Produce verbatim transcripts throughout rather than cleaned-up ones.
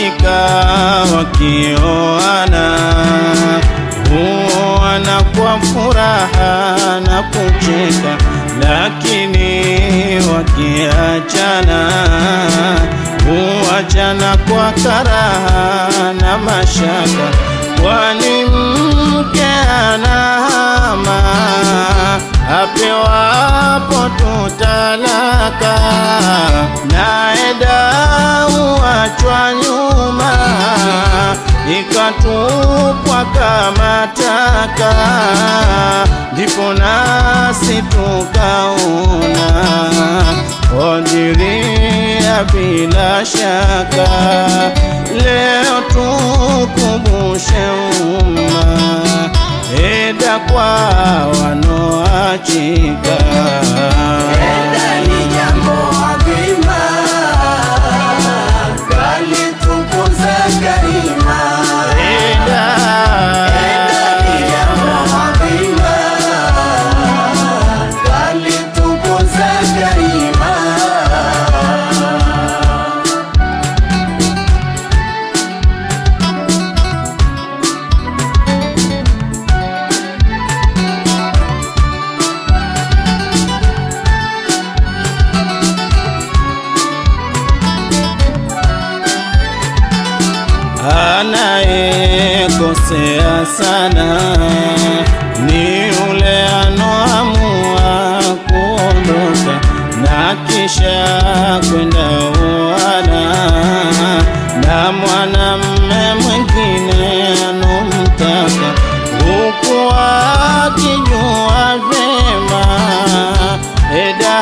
hakika wakioana huoana kwa furaha na kucheka, lakini wakiachana huachana kwa karaha na mashaka, kwani mke anahama apewapo tutalaka, naye dau huachwa nyuma ikatupwa kama taka, ndipo nasi tukaona Qadiria bila shaka. Leo tukumbushe umma, eda kwa wanoachika. Eda ni jambo adhima, kalitukuza karima. Eda, Eda ni jambo adhima, kalitukuza karima. Anayekosea sana ni yule anoamua kuondoka na kisha kwenda uana na mwanamme mwingine anomtaka, huku akijua vyema eda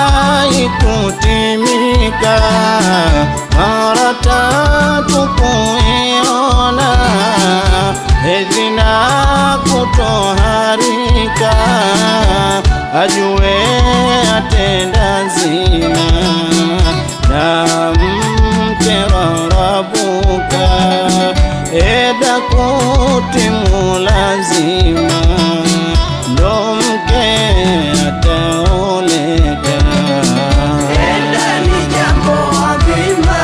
haikutimika. Mara tatu kuiona hedhi na kutoharika, ajue atenda zina na mke rarabuka, eda kutimu lazima ndo mke ataoleka. Eda ni jambo adhima,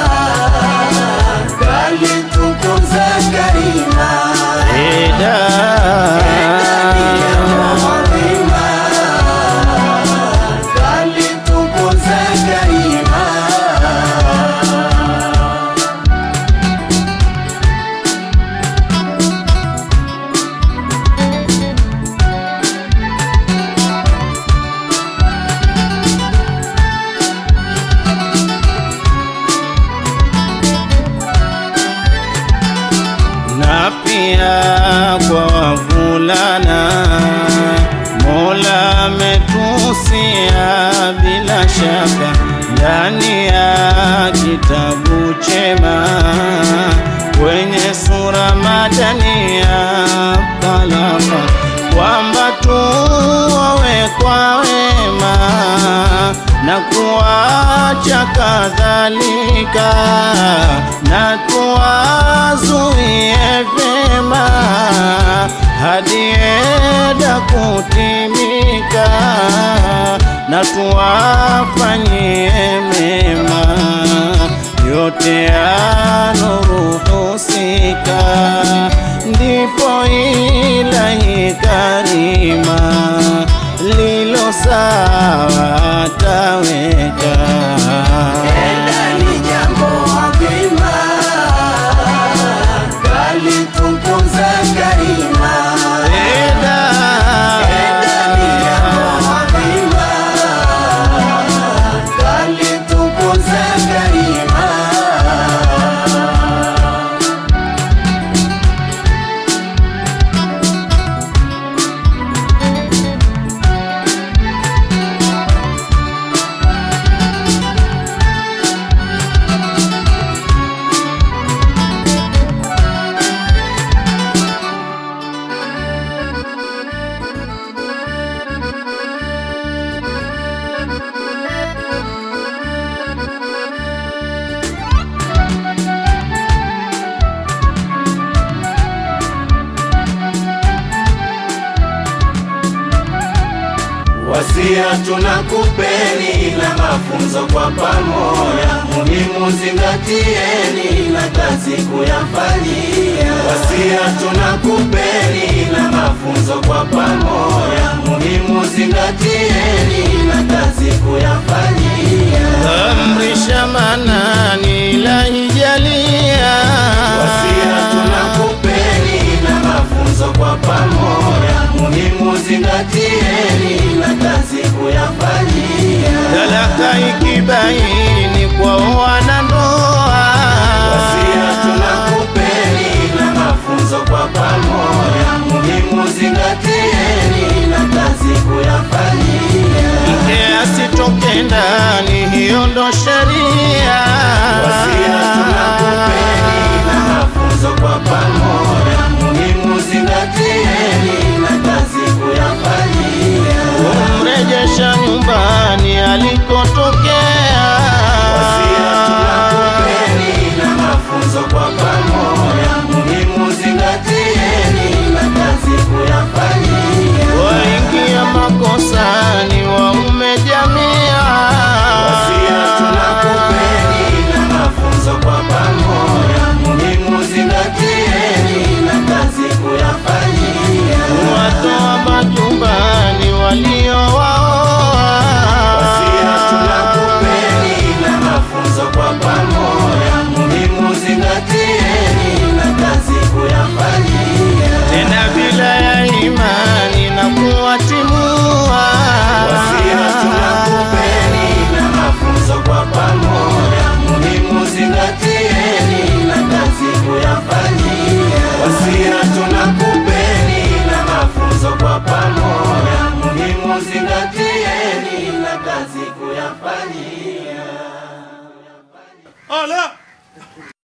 kalitukuza karima. Eda, Eda ni jambo adhima, kalitukuza karima. na pia kwa wavulana Mola ametusia bila shaka, ndani ya kitabu chema kwenye sura madania talaka, kwamba tuwawe kwa wema na kuacha kadhalika, na tuwazuie vyema hadi eda kutimika, na tuwafanyie mema yote yanoruhusika, ndipo Ilahi Karima lilo sawa ataweka. Eda ni jambo adhima, kalitukuza karima. Eda, Eda ni jambo adhima, kalitukuza karima. Wasia tunakupeni na mafunzo kwa pamoja, muhimu zingatieni na kazi kuyafanyia. Wasia tunakupeni na mafunzo kwa pamoja, muhimu zingatieni na kazi kuyafanyia. Amrisha manani la hijalia. Wasia tunakupeni na mafunzo kwa pamoja, muhimu zingatieni na kazi kuyafanyia. Talaka ikibaini kwa wanandoa. Wasia tunakupeni na mafunzo kwa pamoja, muhimu zingatieni na kazi kuyafanyia. Mke asitoke ndani, hiyo ndo sheria. Wasia tunakupeni na mafunzo kwa pamoja, muhimu zingatieni na kazi kuyafanyia. Kumrejesha nyumbani alikotokea. Wasia tunakupeni na mafunzo kwa pamoja, muhimu zingatieni na kazi kuyafanyia. Waingia makosani waume jamia. Wasia tunakupeni na mafunzo kwa pamoja, muhimu zingatieni na kazi kuyafanyia. Watoa majumbani waliowaoa. Wasia tunakupeni na mafunzo kwa pamoja, muhimu zingatieni na kazi kuyafanyia. Tena bila ya imani na kuwatimua. Wasia tunakupeni na mafunzo kwa pamoja, muhimu zingatieni na kazi kuyafanyia. Wasia tunakupeni na mafunzo kwa pamoja, muhimu zingatieni na kazi kuyafanyia. Ala!